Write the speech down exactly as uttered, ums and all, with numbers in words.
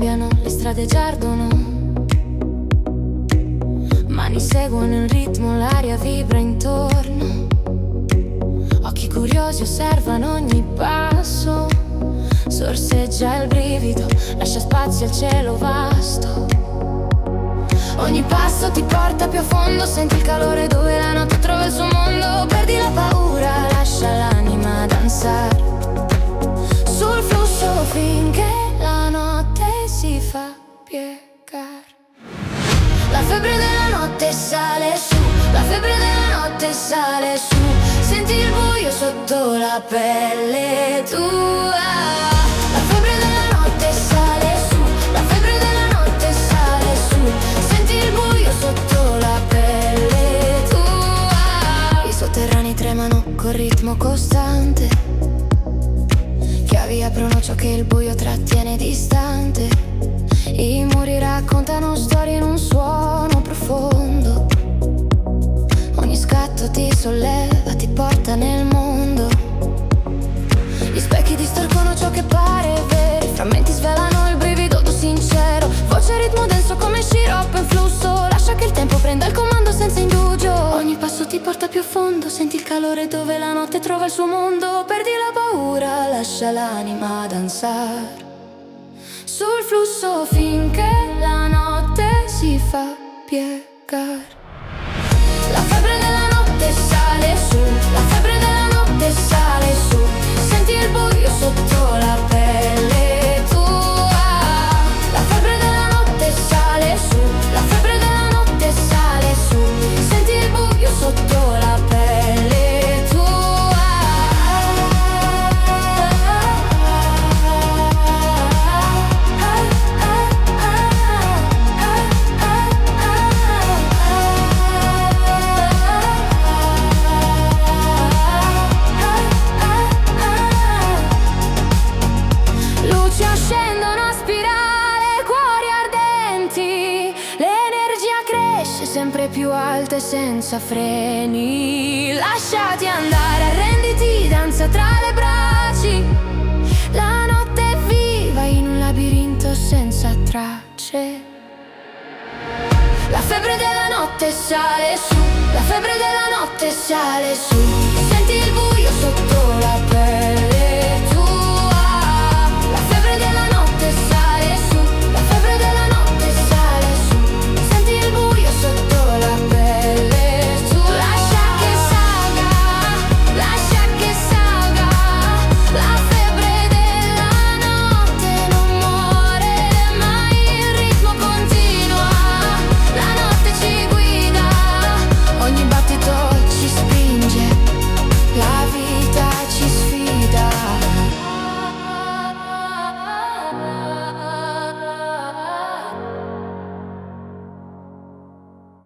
cambiano, le strade giardono, mani seguono il ritmo, l'aria vibra intorno. Occhi curiosi osservano ogni passo, sorseggia il brivido, lascia spazio al cielo vasto. Ogni passo ti porta più a fondo, senti il calore dove la notte trova il suo mondo. Perdi la paura, lascia l'anima danzare sul flusso finché la notte si fa piegare. La febbre della notte sale su, la febbre della notte sale su. Senti il buio sotto la pelle tua. La febbre della notte sale su, la febbre della notte sale su. Senti il buio sotto la pelle tua. I sotterranei tremano col ritmo costante, chiavi aprono ciò che il buio trattiene distante. I muri raccontano storie in un suono profondo. Ogni scatto ti solleva, ti porta nel mondo. Gli specchi distorcono ciò che pare vero, i frammenti svelano il brivido tu sincero. Voce e ritmo denso come sciroppo in flusso, lascia che il tempo prenda il comando senza indugio. Ogni passo ti porta più a fondo, senti il calore dove la notte trova il suo mondo. Perdi la paura, lascia l'anima danzare sul flusso finché la notte si fa piegare. La febbre della notte sale su, la febbre della notte sale su. Senti il buio sotto la pelle tua. La febbre della notte sale su, la febbre della notte sale su. Senti il buio sotto la pelle tua. Luci ascendono a spirale, cuori ardenti. L'energia cresce sempre più alta e senza freni. Lasciati andare, arrenditi, danza tra le braccia. La notte è viva in un labirinto senza tracce. La febbre della notte sale su, la febbre della notte sale su.